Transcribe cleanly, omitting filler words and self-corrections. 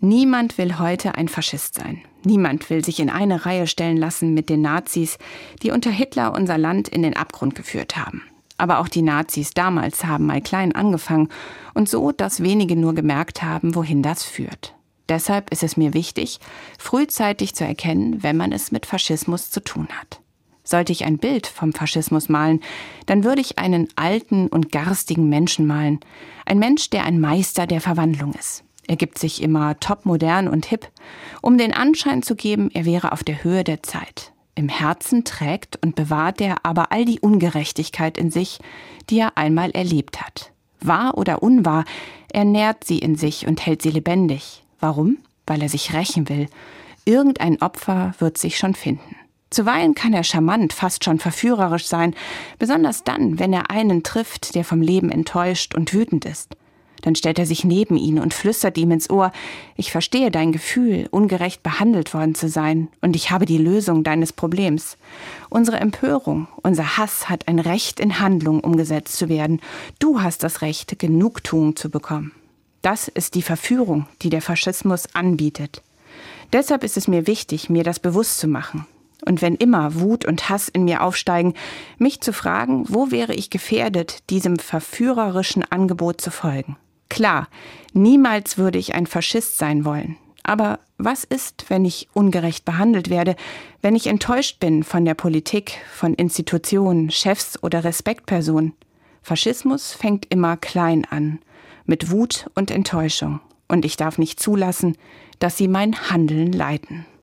Niemand will heute ein Faschist sein. Niemand will sich in eine Reihe stellen lassen mit den Nazis, die unter Hitler unser Land in den Abgrund geführt haben. Aber auch die Nazis damals haben mal klein angefangen und so, dass wenige nur gemerkt haben, wohin das führt. Deshalb ist es mir wichtig, frühzeitig zu erkennen, wenn man es mit Faschismus zu tun hat. Sollte ich ein Bild vom Faschismus malen, dann würde ich einen alten und garstigen Menschen malen. Ein Mensch, der ein Meister der Verwandlung ist. Er gibt sich immer topmodern und hip, um den Anschein zu geben, er wäre auf der Höhe der Zeit. Im Herzen trägt und bewahrt er aber all die Ungerechtigkeit in sich, die er einmal erlebt hat. Wahr oder unwahr, er nährt sie in sich und hält sie lebendig. Warum? Weil er sich rächen will. Irgendein Opfer wird sich schon finden. Zuweilen kann er charmant, fast schon verführerisch sein, besonders dann, wenn er einen trifft, der vom Leben enttäuscht und wütend ist. Dann stellt er sich neben ihn und flüstert ihm ins Ohr: Ich verstehe dein Gefühl, ungerecht behandelt worden zu sein, und ich habe die Lösung deines Problems. Unsere Empörung, unser Hass hat ein Recht, in Handlung umgesetzt zu werden. Du hast das Recht, Genugtuung zu bekommen. Das ist die Verführung, die der Faschismus anbietet. Deshalb ist es mir wichtig, mir das bewusst zu machen. Und wenn immer Wut und Hass in mir aufsteigen, mich zu fragen, wo wäre ich gefährdet, diesem verführerischen Angebot zu folgen. Klar, niemals würde ich ein Faschist sein wollen. Aber was ist, wenn ich ungerecht behandelt werde, wenn ich enttäuscht bin von der Politik, von Institutionen, Chefs oder Respektpersonen? Faschismus fängt immer klein an, mit Wut und Enttäuschung. Und ich darf nicht zulassen, dass sie mein Handeln leiten.